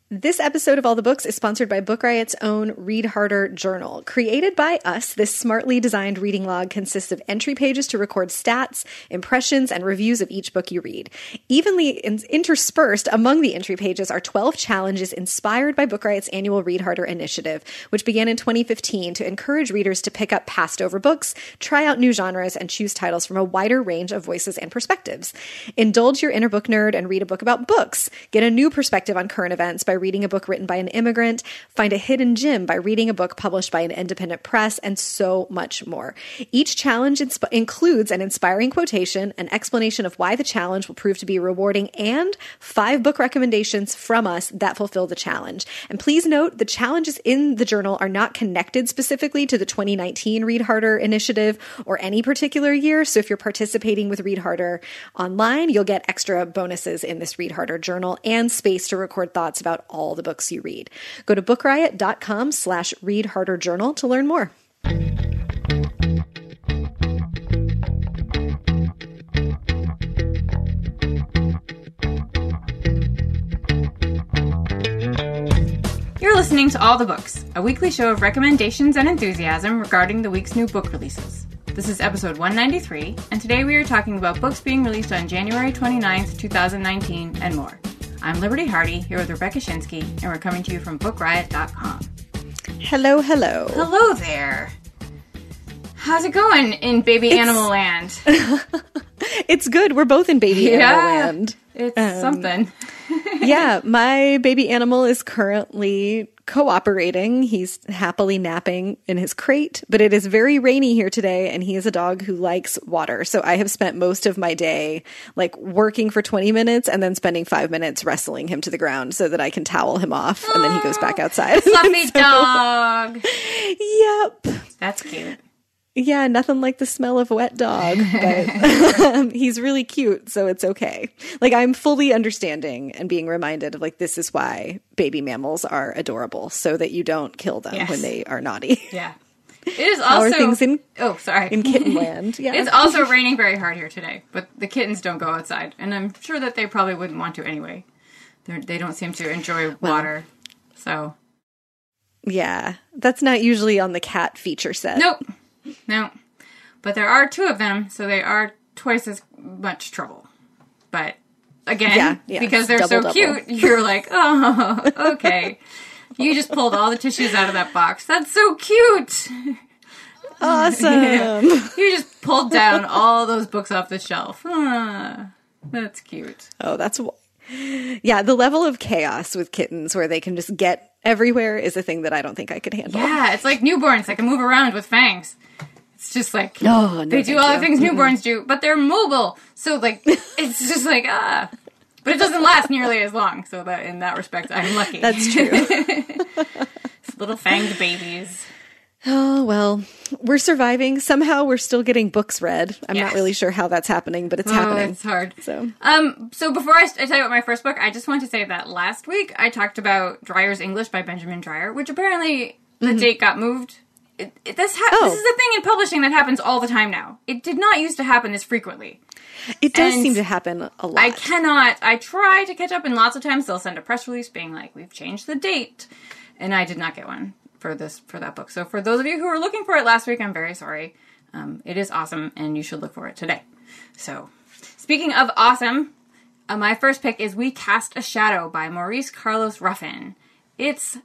This episode of All the Books is sponsored by Book Riot's own Read Harder journal. Created by us, this smartly designed reading log consists of entry pages to record stats, impressions, and reviews of each book you read. Evenly interspersed among the entry pages are 12 challenges inspired by Book Riot's annual Read Harder initiative, which began in 2015 to encourage readers to pick up passed-over books, try out new genres, and choose titles from a wider range of voices and perspectives. Indulge your inner book nerd and read a book about books. Get a new perspective on current events by reading a book written by an immigrant, find a hidden gem by reading a book published by an independent press, and so much more. Each challenge includes an inspiring quotation, an explanation of why the challenge will prove to be rewarding, and 5 book recommendations from us that fulfill the challenge. And please note, the challenges in the journal are not connected specifically to the 2019 Read Harder initiative or any particular year, so if you're participating with Read Harder online, you'll get extra bonuses in this Read Harder journal and space to record thoughts about all the books you read. Go to bookriot.com/readharderjournal to learn more. You're listening to All the Books, a weekly show of recommendations and enthusiasm regarding the week's new book releases. This is episode 193, and today we are talking about books being released on January 29th, 2019, and more. I'm Liberty Hardy, here with Rebecca Shinsky, and we're coming to you from BookRiot.com. Hello, hello. Hello there. How's it going in Baby Animal Land? It's good. We're both in Baby Animal Land. It's something. Yeah, my baby animal is currently cooperating. He's happily napping in his crate, but it is very rainy here today, and he is a dog who likes water. So I have spent most of my day working for 20 minutes and then spending 5 minutes wrestling him to the ground so that I can towel him off, and then he goes back outside. Fluffy dog. Yep. That's cute. Yeah, nothing like the smell of wet dog, but he's really cute, so it's okay. I'm fully understanding and being reminded of, this is why baby mammals are adorable, so that you don't kill them when they are naughty. Yeah. It is also... How are things in kitten land? Yeah. It's also raining very hard here today, but the kittens don't go outside, and I'm sure that they probably wouldn't want to anyway. They don't seem to enjoy water, so... Yeah, that's not usually on the cat feature set. Nope. No, but there are 2 of them, so they are twice as much trouble. But again, because they're so cute, you're like, oh, okay. You just pulled all the tissues out of that box. That's so cute. Awesome. Yeah. You just pulled down all those books off the shelf. That's cute. Oh, that's... Yeah, the level of chaos with kittens where they can just get everywhere is a thing that I don't think I could handle. Yeah, it's like newborns that can move around with fangs. It's just they do all the things newborns do, but they're mobile. So, it's just but it doesn't last nearly as long. So that in that respect, I'm lucky. That's true. Little fanged babies. Oh, well, we're surviving. Somehow we're still getting books read. I'm not really sure how that's happening, but it's happening. It's hard. So before I tell you about my first book, I just want to say that last week I talked about Dreyer's English by Benjamin Dreyer, which apparently the date got moved. This is the thing in publishing that happens all the time now. It did not used to happen this frequently. It does seem to happen a lot. I try to catch up, and lots of times they'll send a press release being like, we've changed the date, and I did not get one for that book. So for those of you who were looking for it last week, I'm very sorry. It is awesome, and you should look for it today. So, speaking of awesome, my first pick is We Cast a Shadow by Maurice Carlos Ruffin. It's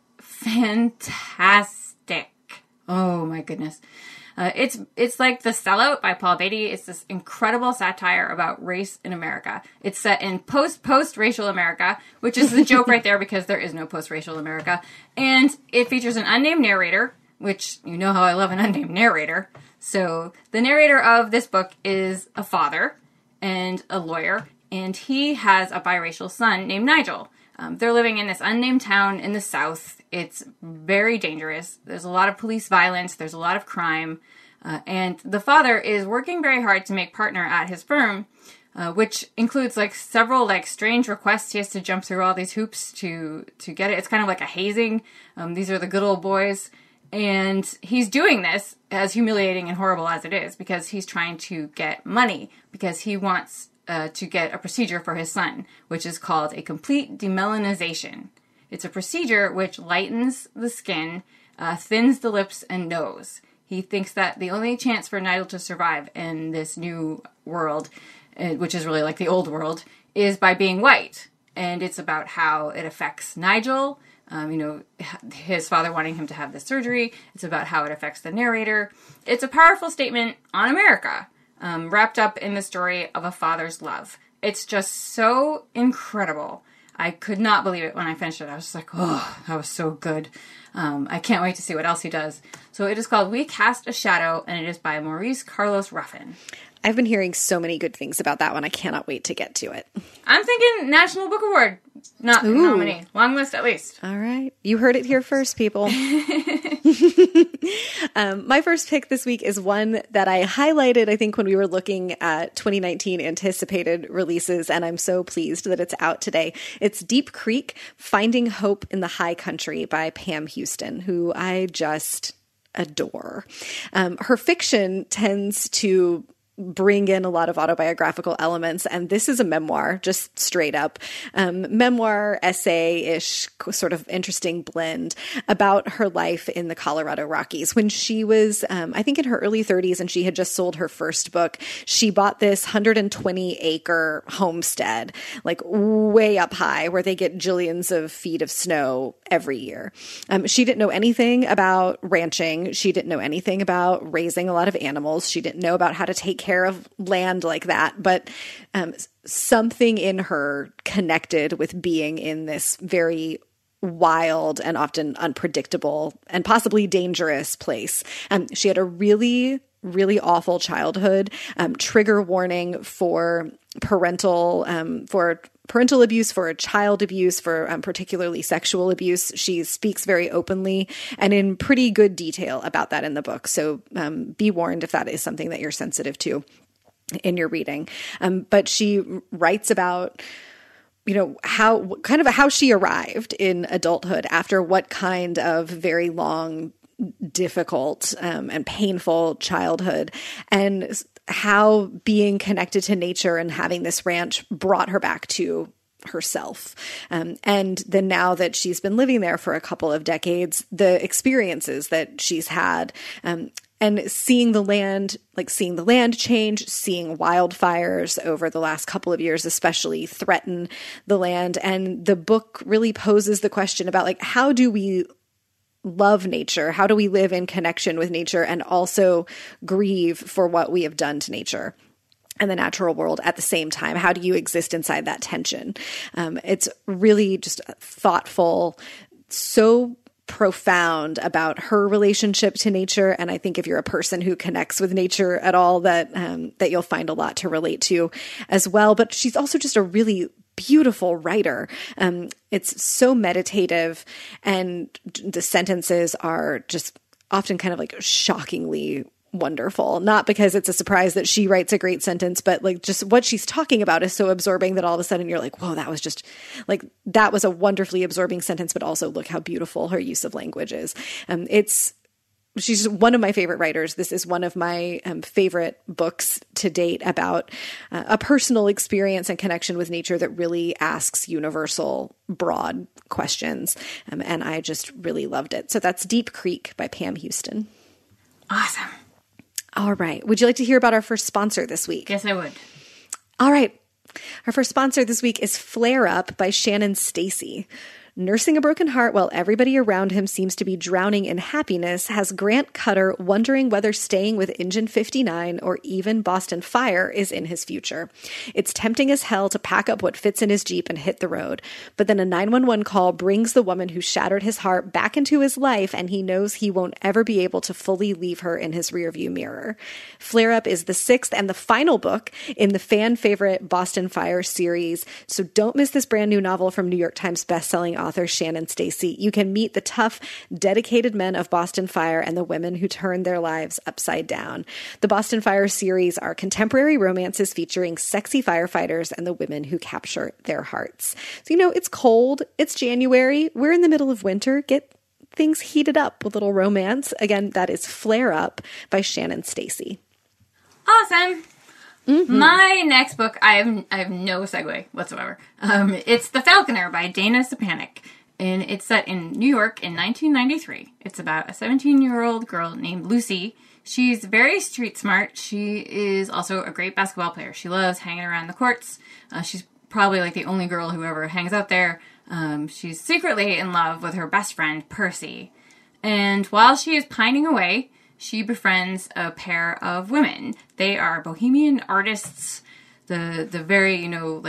fantastic. Oh my goodness. It's like The Sellout by Paul Beatty. It's this incredible satire about race in America. It's set in post-racial America, which is the joke right there because there is no post-racial America. And it features an unnamed narrator, which you know how I love an unnamed narrator. So the narrator of this book is a father and a lawyer, and he has a biracial son named Nigel. They're living in this unnamed town in the South. It's very dangerous. There's a lot of police violence. There's a lot of crime. And the father is working very hard to make partner at his firm, which includes several strange requests. He has to jump through all these hoops to get it. It's kind of like a hazing. These are the good old boys. And he's doing this, as humiliating and horrible as it is, because he's trying to get money, because he wants to get a procedure for his son, which is called a complete demelanization. It's a procedure which lightens the skin, thins the lips and nose. He thinks that the only chance for Nigel to survive in this new world, which is really like the old world, is by being white. And it's about how it affects Nigel, his father wanting him to have this surgery. It's about how it affects the narrator. It's a powerful statement on America, wrapped up in the story of a father's love. It's just so incredible. I could not believe it when I finished it. I was just like, oh, that was so good. I can't wait to see what else he does. So it is called We Cast a Shadow, and it is by Maurice Carlos Ruffin. I've been hearing so many good things about that one. I cannot wait to get to it. I'm thinking National Book Award nominee. Long list, at least. All right. You heard it here first, people. My first pick this week is one that I highlighted, I think, when we were looking at 2019 anticipated releases, and I'm so pleased that it's out today. It's Deep Creek, Finding Hope in the High Country by Pam Houston, who I just adore. Her fiction tends to bring in a lot of autobiographical elements, and this is a memoir, just straight up memoir, essay-ish, sort of interesting blend about her life in the Colorado Rockies. When she was, I think in her early 30s, and she had just sold her first book, she bought this 120-acre homestead, like way up high, where they get jillions of feet of snow every year. She didn't know anything about ranching. She didn't know anything about raising a lot of animals. She didn't know about how to take care of land like that, but something in her connected with being in this very wild and often unpredictable and possibly dangerous place. She had a really awful childhood. Trigger warning for parental abuse, for child abuse, for particularly sexual abuse. She speaks very openly and in pretty good detail about that in the book. So be warned if that is something that you're sensitive in your reading. But she writes about how she arrived in adulthood after what kind of very long, difficult and painful childhood, and how being connected to nature and having this ranch brought her back to herself. And then now that she's been living there for a couple of decades, the experiences that she's had, and seeing the land change, seeing wildfires over the last couple of years especially threaten the land. And the book really poses the question about how do we love nature? How do we live in connection with nature and also grieve for what we have done to nature and the natural world at the same time? How do you exist inside that tension? It's really just thoughtful, so profound about her relationship to nature. And I think if you're a person who connects with nature at all, that you'll find a lot to relate to as well. But she's also just a really beautiful writer. It's so meditative, and the sentences are just often kind of shockingly wonderful. Not because it's a surprise that she writes a great sentence, but just what she's talking about is so absorbing that all of a sudden you're like, whoa, that was just that was a wonderfully absorbing sentence, but also look how beautiful her use of language is. She's one of my favorite writers. This is one of my favorite books to date about a personal experience and connection with nature that really asks universal, broad questions. And I just really loved it. So that's Deep Creek by Pam Houston. Awesome. All right. Would you like to hear about our first sponsor this week? Yes, I would. All right. Our first sponsor this week is Flare Up by Shannon Stacy. Nursing a broken heart while everybody around him seems to be drowning in happiness has Grant Cutter wondering whether staying with Engine 59 or even Boston Fire is in his future. It's tempting as hell to pack up what fits in his Jeep and hit the road. But then a 911 call brings the woman who shattered his heart back into his life, and he knows he won't ever be able to fully leave her in his rearview mirror. Flare Up is the sixth and the final book in the fan favorite Boston Fire series, so don't miss this brand new novel from New York Times bestselling author Shannon Stacy. You can meet the tough, dedicated men of Boston Fire and the women who turned their lives upside down. The Boston Fire series are contemporary romances featuring sexy firefighters and the women who capture their hearts. So, it's cold. It's January. We're in the middle of winter. Get things heated up with a little romance. Again, that is Flare Up by Shannon Stacy. Awesome. Mm-hmm. My next book, I have no segue whatsoever. It's The Falconer by Dana Stepanek. And it's set in New York in 1993. It's about a 17-year-old girl named Lucy. She's very street smart. She is also a great basketball player. She loves hanging around the courts. She's probably like the only girl who ever hangs out there. She's secretly in love with her best friend, Percy. And while she is pining away, she befriends a pair of women. They are bohemian artists, the very,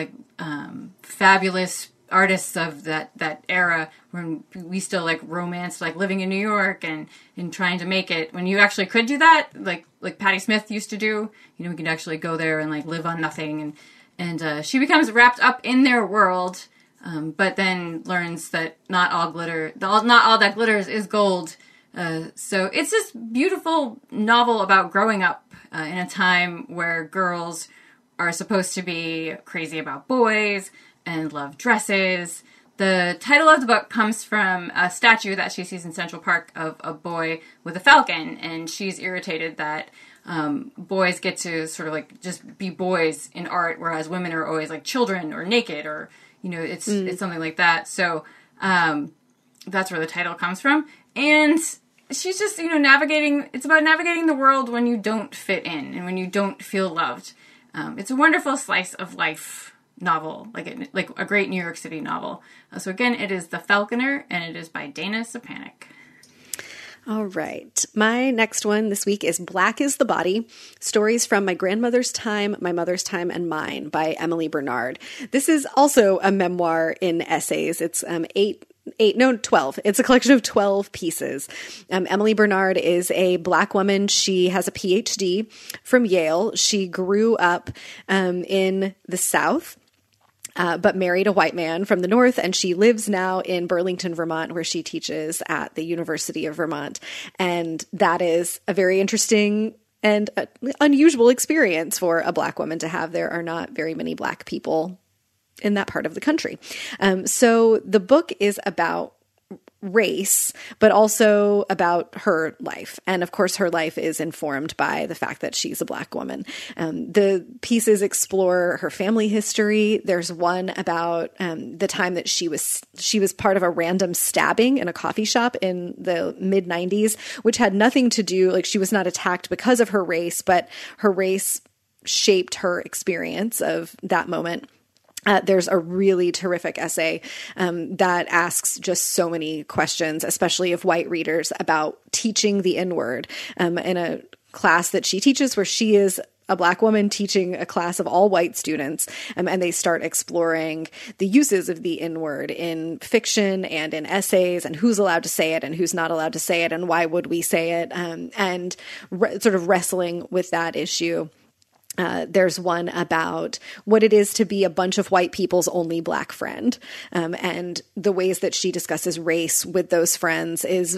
fabulous artists of that era when we still like romanced like living in New York and trying to make it when you actually could do that, like Patti Smith used to do. We could actually go there and like live on nothing, and she becomes wrapped up in their world, but then learns that not all that glitters is gold. So it's this beautiful novel about growing up in a time where girls are supposed to be crazy about boys and love dresses. The title of the book comes from a statue that she sees in Central Park of a boy with a falcon, and she's irritated that boys get to sort of like just be boys in art, whereas women are always like children or naked or, it's something like that. So that's where the title comes from. And she's just, it's about navigating the world when you don't fit in and when you don't feel loved. It's a wonderful slice of life novel, like a great New York City novel. So again, it is The Falconer, and it is by Dana Stepanek. All right. My next one this week is Black is the Body, Stories from My Grandmother's Time, My Mother's Time, and Mine by Emily Bernard. This is also a memoir in essays. It's 12. It's a collection of 12 pieces. Emily Bernard is a Black woman. She has a PhD from Yale. She grew up in the South, but married a white man from the North, and she lives now in Burlington, Vermont, where she teaches at the University of Vermont. And that is a very interesting and unusual experience for a Black woman to have. There are not very many Black people in that part of the country. So the book is about race, but also about her life. And of course, her life is informed by the fact that she's a Black woman. The pieces explore her family history. There's one about the time that she was part of a random stabbing in a coffee shop in the mid-90s, which had nothing to do, like she was not attacked because of her race, but her race shaped her experience of that moment. There's a really terrific essay that asks just so many questions, especially of white readers, about teaching the N-word in a class that she teaches where she is a Black woman teaching a class of all white students, and they start exploring the uses of the N-word in fiction and in essays, and who's allowed to say it and who's not allowed to say it and why would we say it, and sort of wrestling with that issue. There's one about what it is to be a bunch of white people's only Black friend. And the ways that she discusses race with those friends is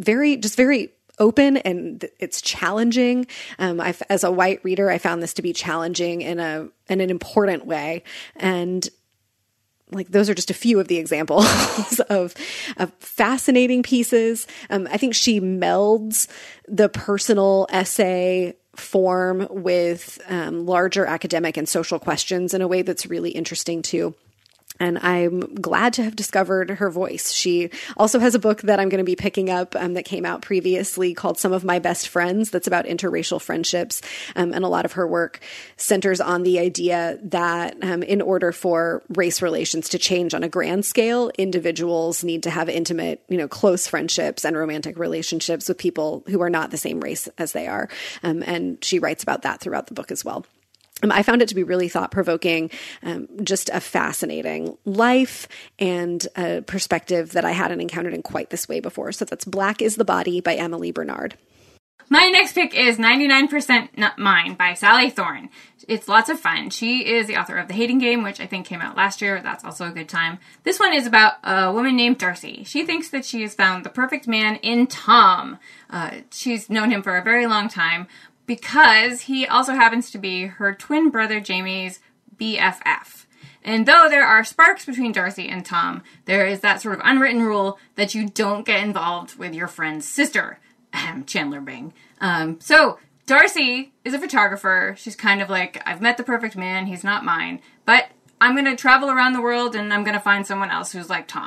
very open, and it's challenging. As a white reader, I found this to be challenging in an important way. And like, those are just a few of the examples of fascinating pieces. I think she melds the personal essay form with larger academic and social questions in a way that's really interesting too. And I'm glad to have discovered her voice. She also has a book that I'm going to be picking up that came out previously called Some of My Best Friends, that's about interracial friendships. And a lot of her work centers on the idea that in order for race relations to change on a grand scale, individuals need to have intimate, close friendships and romantic relationships with people who are not the same race as they are. And she writes about that throughout the book as well. I found it to be really thought-provoking, just a fascinating life and a perspective that I hadn't encountered in quite this way before. So that's Black is the Body by Emily Bernard. My next pick is 99% Not Mine by Sally Thorne. It's lots of fun. She is the author of The Hating Game, which I think came out last year. That's also a good time. This one is about a woman named Darcy. She thinks that she has found the perfect man in Tom. She's known him for a very long time, because he also happens to be her twin brother Jamie's BFF. And though there are sparks between Darcy and Tom, there is that sort of unwritten rule that you don't get involved with your friend's sister. Chandler Bing. So Darcy is a photographer. She's kind of like, I've met the perfect man, he's not mine, but I'm going to travel around the world and I'm going to find someone else who's like Tom.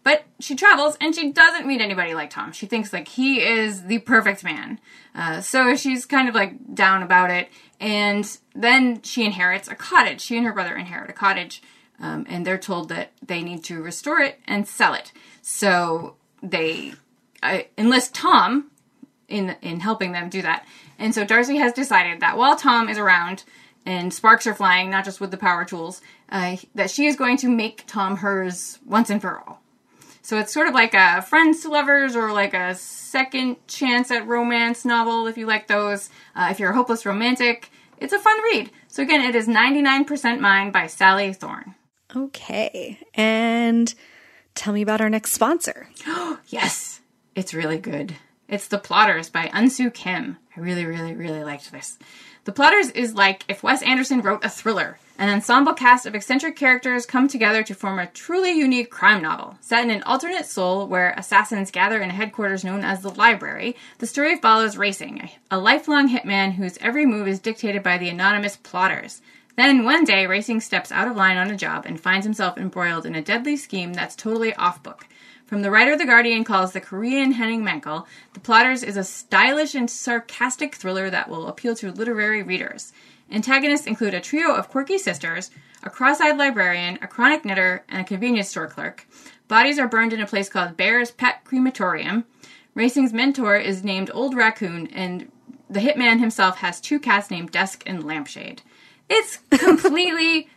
But she travels, and she doesn't meet anybody like Tom. She thinks, like, he is the perfect man. So she's kind of, like, down about it. And then she inherits a cottage. She and her brother inherit a cottage. And they're told that they need to restore it and sell it. So they enlist Tom in helping them do that. And so Darcy has decided that while Tom is around and sparks are flying, not just with the power tools, that she is going to make Tom hers once and for all. So it's sort of like a friends to lovers or like a second chance at romance novel, if you like those. If you're a hopeless romantic, it's a fun read. So again, it is 99% Mine by Sally Thorne. Okay. And tell me about our next sponsor. Yes, it's really good. It's The Plotters by Unsoo Kim. I really, really, really liked this. The Plotters is like if Wes Anderson wrote a thriller. An ensemble cast of eccentric characters come together to form a truly unique crime novel. Set in an alternate Seoul where assassins gather in a headquarters known as the Library, the story follows Racing, a lifelong hitman whose every move is dictated by the anonymous plotters. Then one day, Racing steps out of line on a job and finds himself embroiled in a deadly scheme that's totally off-book. From the writer The Guardian calls the Korean Henning Mankell, The Plotters is a stylish and sarcastic thriller that will appeal to literary readers. Antagonists include a trio of quirky sisters, a cross-eyed librarian, a chronic knitter, and a convenience store clerk. Bodies are burned in a place called Bear's Pet Crematorium. Racing's mentor is named Old Raccoon, and the hitman himself has two cats named Desk and Lampshade. It's completely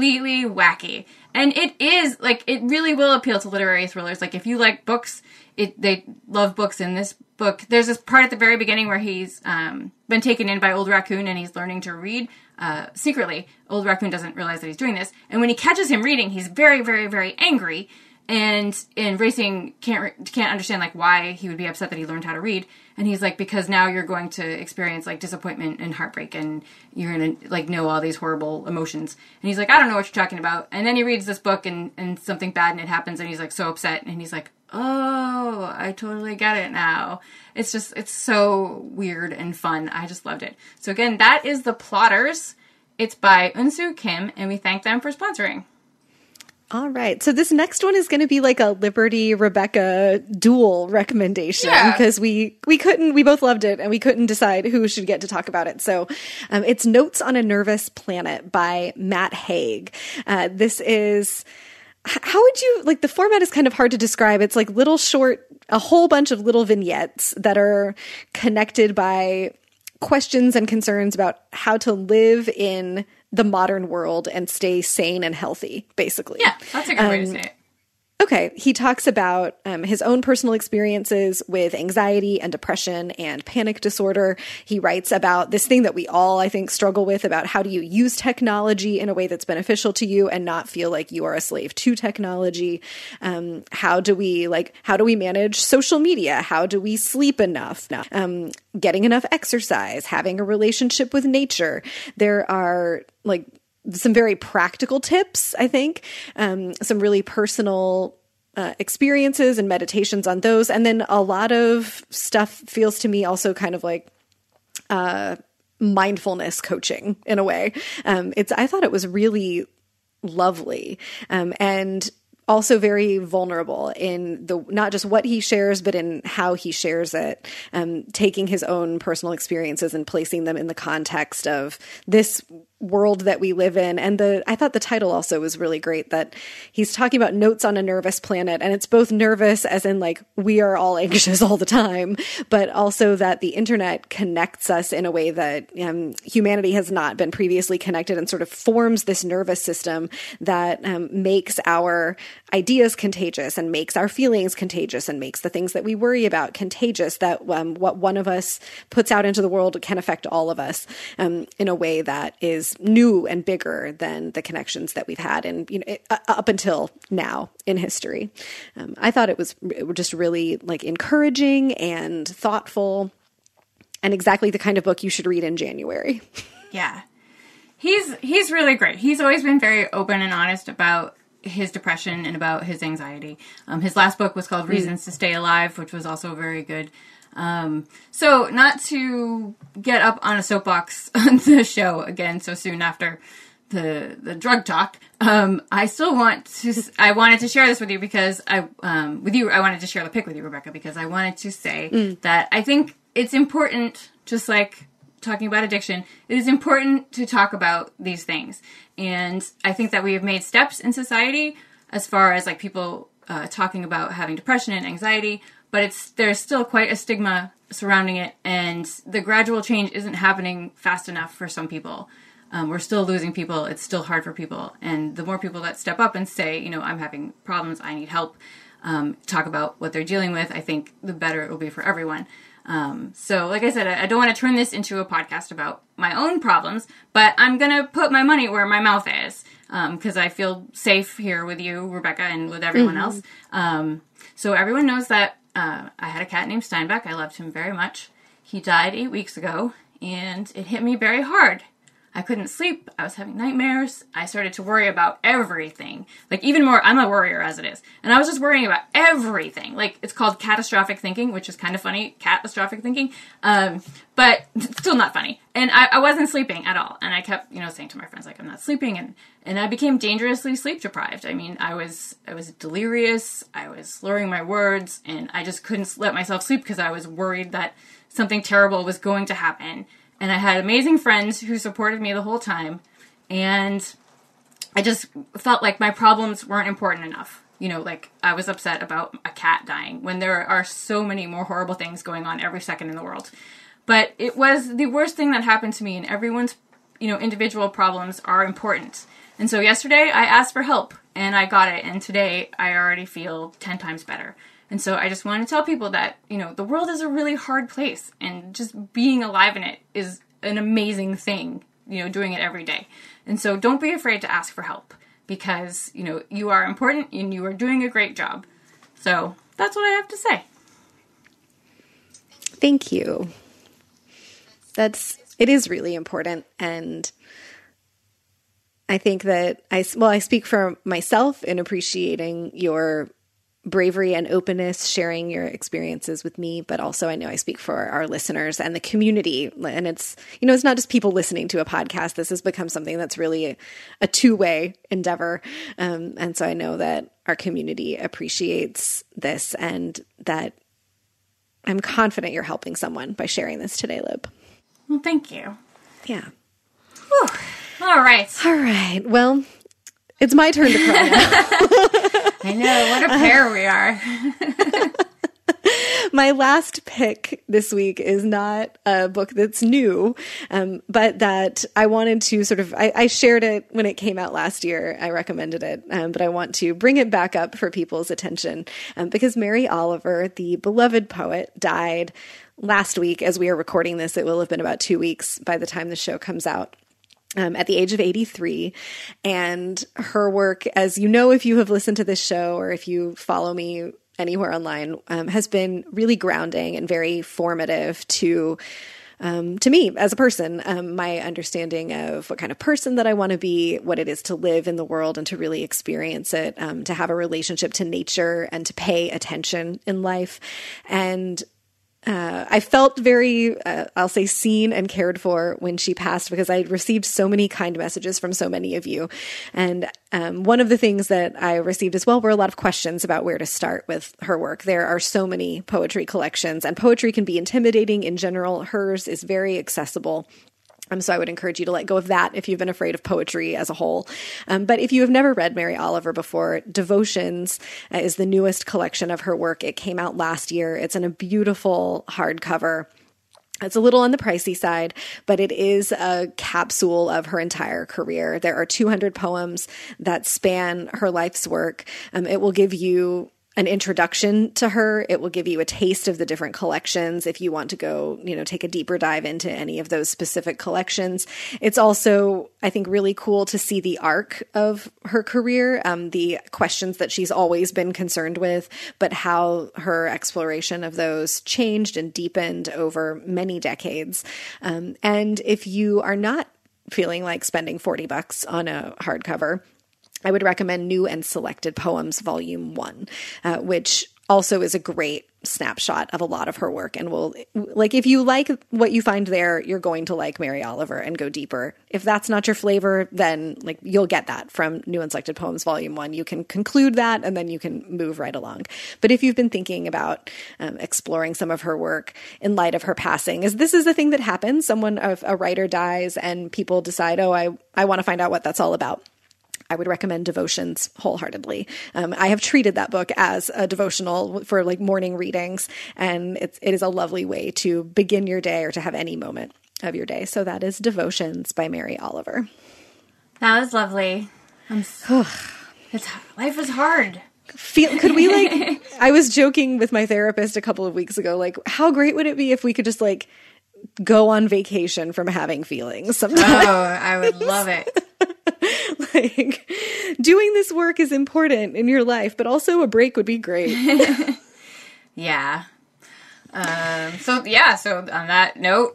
wacky. And it is, like, it really will appeal to literary thrillers. Like, if you like books, they love books in this book. There's this part at the very beginning where he's been taken in by Old Raccoon and he's learning to read secretly. Old Raccoon doesn't realize that he's doing this. And when he catches him reading, he's very, very, very angry. And Racing can't understand, like, why he would be upset that he learned how to read. And he's like, because now you're going to experience, like, disappointment and heartbreak, and you're going to, like, know all these horrible emotions. And he's like, I don't know what you're talking about. And then he reads this book, and something bad and it happens, and he's, like, so upset. And he's like, oh, I totally get it now. It's so weird and fun. I just loved it. So again, that is The Plotters. It's by Unsoo Kim, and we thank them for sponsoring. All right. So this next one is going to be like a Liberty Rebecca dual recommendation because we both loved it and we couldn't decide who should get to talk about it. So it's Notes on a Nervous Planet by Matt Haig. This is, how would you, like, the format is kind of hard to describe. It's like a whole bunch of little vignettes that are connected by questions and concerns about how to live in the modern world and stay sane and healthy, basically. Yeah, that's a good way to say it. Okay. He talks about his own personal experiences with anxiety and depression and panic disorder. He writes about this thing that we all, I think, struggle with, about how do you use technology in a way that's beneficial to you and not feel like you are a slave to technology. How do we manage social media? How do we sleep enough? Getting enough exercise, having a relationship with nature. There are, like, some very practical tips, I think, some really personal experiences and meditations on those. And then a lot of stuff feels to me also kind of like mindfulness coaching in a way. I thought it was really lovely and also very vulnerable in not just what he shares, but in how he shares it, taking his own personal experiences and placing them in the context of this world that we live in. And I thought the title also was really great, that he's talking about notes on a nervous planet. And it's both nervous as in, like, we are all anxious all the time, but also that the internet connects us in a way that humanity has not been previously connected, and sort of forms this nervous system that makes our ideas contagious and makes our feelings contagious and makes the things that we worry about contagious, that what one of us puts out into the world can affect all of us in a way that is new and bigger than the connections that we've had up until now in history. I thought it was just really, like, encouraging and thoughtful, and exactly the kind of book you should read in January. Yeah. He's really great. He's always been very open and honest about his depression and about his anxiety. His last book was called Reasons to Stay Alive, which was also very good. So not to get up on a soapbox on the show again so soon after the drug talk, I still wanted to share this with you because I wanted to share the pick with you, Rebecca, because I wanted to say that I think it's important, just like talking about addiction, it is important to talk about these things. And I think that we have made steps in society as far as like people talking about having depression and anxiety, but there's still quite a stigma surrounding it, and the gradual change isn't happening fast enough for some people. We're still losing people. It's still hard for people. And the more people that step up and say, I'm having problems, I need help, talk about what they're dealing with, I think the better it will be for everyone. So like I said, I don't want to turn this into a podcast about my own problems, but I'm going to put my money where my mouth is, because I feel safe here with you, Rebecca, and with everyone else. So everyone knows that I had a cat named Steinbeck. I loved him very much. He died 8 weeks ago, and it hit me very hard. I couldn't sleep. I was having nightmares. I started to worry about everything. Like, even more, I'm a worrier as it is. And I was just worrying about everything. Like, it's called catastrophic thinking, which is kind of funny. Catastrophic thinking. But still not funny. And I wasn't sleeping at all. And I kept, saying to my friends, like, I'm not sleeping. And I became dangerously sleep deprived. I mean, I was delirious. I was slurring my words. And I just couldn't let myself sleep because I was worried that something terrible was going to happen. And I had amazing friends who supported me the whole time. And I just felt like my problems weren't important enough. Like I was upset about a cat dying when there are so many more horrible things going on every second in the world. But it was the worst thing that happened to me, and everyone's, individual problems are important. And so yesterday I asked for help and I got it. And today I already feel 10 times better. And so I just want to tell people that, the world is a really hard place, and just being alive in it is an amazing thing, doing it every day. And so don't be afraid to ask for help, because, you are important and you are doing a great job. So that's what I have to say. Thank you. It is really important. And I think that I speak for myself in appreciating your bravery and openness, sharing your experiences with me, but also I know I speak for our listeners and the community. And it's, it's not just people listening to a podcast. This has become something that's really a two-way endeavor. And so I know that our community appreciates this, and that I'm confident you're helping someone by sharing this today, Lib. Well, thank you. Yeah. Whew. All right. Well, it's my turn to cry now. I know. What a pair we are. My last pick this week is not a book that's new, but that I wanted to I shared it when it came out last year. I recommended it, but I want to bring it back up for people's attention because Mary Oliver, the beloved poet, died last week. As we are recording this, it will have been about 2 weeks by the time the show comes out. At the age of 83, and her work, as you know, if you have listened to this show or if you follow me anywhere online, has been really grounding and very formative to me as a person, my understanding of what kind of person that I want to be, what it is to live in the world and to really experience it, to have a relationship to nature and to pay attention in life. And I felt very, I'll say, seen and cared for when she passed, because I received so many kind messages from so many of you. And one of the things that I received as well were a lot of questions about where to start with her work. There are so many poetry collections, and poetry can be intimidating in general. Hers is very accessible. So I would encourage you to let go of that if you've been afraid of poetry as a whole. But if you have never read Mary Oliver before, Devotions is the newest collection of her work. It came out last year. It's in a beautiful hardcover. It's a little on the pricey side, but it is a capsule of her entire career. There are 200 poems that span her life's work. It will give you an introduction to her. It will give you a taste of the different collections if you want to go, take a deeper dive into any of those specific collections. It's also, I think, really cool to see the arc of her career, the questions that she's always been concerned with, but how her exploration of those changed and deepened over many decades. And if you are not feeling like spending $40 on a hardcover, I would recommend New and Selected Poems, Volume 1, which also is a great snapshot of a lot of her work, and will, like, if you like what you find there, you're going to like Mary Oliver and go deeper. If that's not your flavor, then like you'll get that from New Unselected Poems Volume 1. You can conclude that and then you can move right along. But if you've been thinking about exploring some of her work in light of her passing, this is the thing that happens. A writer dies and people decide, oh, I want to find out what that's all about. I would recommend Devotions wholeheartedly. I have treated that book as a devotional for like morning readings, and it is a lovely way to begin your day or to have any moment of your day. So that is Devotions by Mary Oliver. That was lovely. Life is hard. Could we like, I was joking with my therapist a couple of weeks ago, like, how great would it be if we could just like go on vacation from having feelings sometimes? Oh, I would love it. Like, doing this work is important in your life, but also a break would be great. Yeah. So on that note.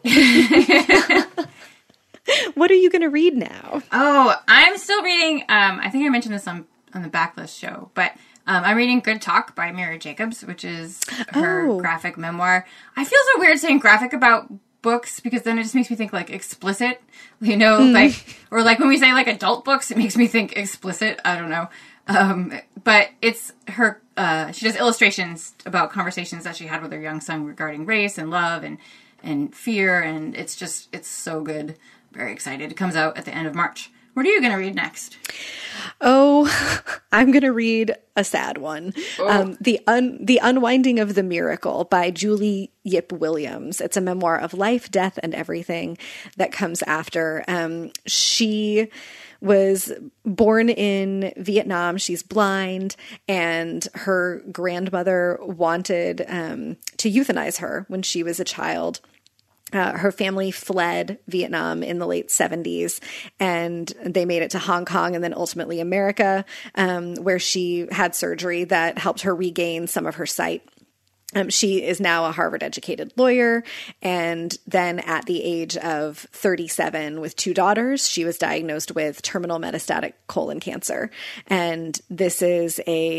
What are you going to read now? Oh, I'm still reading, I think I mentioned this on the Backlist show, but I'm reading Good Talk by Mary Jacobs, which is her graphic memoir. I feel so weird saying graphic about books because then it just makes me think like explicit, like, or like when we say like adult books, it makes me think explicit. I don't know. But it's her, she does illustrations about conversations that she had with her young son regarding race and love and fear. And it's so good. Very excited. It comes out at the end of March. What are you going to read next? Oh, I'm going to read a sad one. Oh. The Unwinding of the Miracle by Julie Yip Williams. It's a memoir of life, death, and everything that comes after. She was born in Vietnam. She's blind, and her grandmother wanted to euthanize her when she was a child. Her family fled Vietnam in the late 70s, and they made it to Hong Kong and then ultimately America, where she had surgery that helped her regain some of her sight. She is now a Harvard-educated lawyer, and then at the age of 37 with 2 daughters, she was diagnosed with terminal metastatic colon cancer. And this is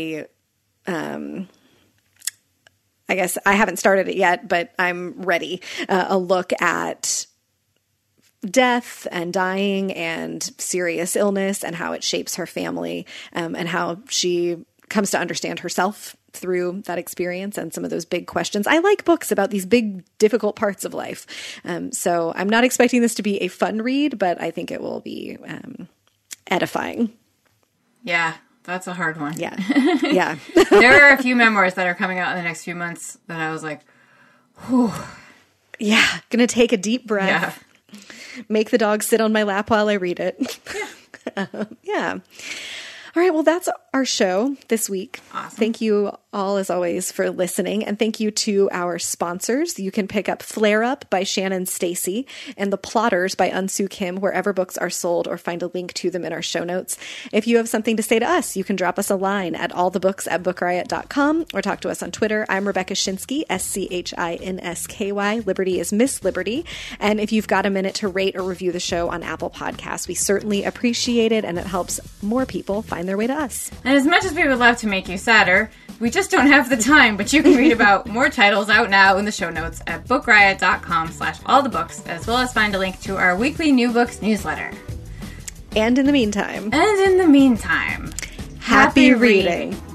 I guess I haven't started it yet, but I'm ready. A look at death and dying and serious illness and how it shapes her family, and how she comes to understand herself through that experience and some of those big questions. I like books about these big, difficult parts of life. So I'm not expecting this to be a fun read, but I think it will be edifying. Yeah. That's a hard one. Yeah. Yeah. There are a few memoirs that are coming out in the next few months that I was like, whew. Yeah. Gonna take a deep breath. Yeah. Make the dog sit on my lap while I read it. Yeah. Yeah. All right. Well, that's our show this week. Awesome. Thank you all, as always, for listening. And thank you to our sponsors. You can pick up Flare Up by Shannon Stacy and The Plotters by Unsoo Kim wherever books are sold, or find a link to them in our show notes. If you have something to say to us, you can drop us a line at allthebooks@bookriot.com or talk to us on Twitter. I'm Rebecca Schinsky, SCHINSKY. Liberty is Miss Liberty. And if you've got a minute to rate or review the show on Apple Podcasts, we certainly appreciate it, and it helps more people find their way to us. And as much as we would love to make you sadder, we just don't have the time, but you can read about more titles out now in the show notes at bookriot.com/allthebooks, as well as find a link to our weekly new books newsletter. And in the meantime, happy reading.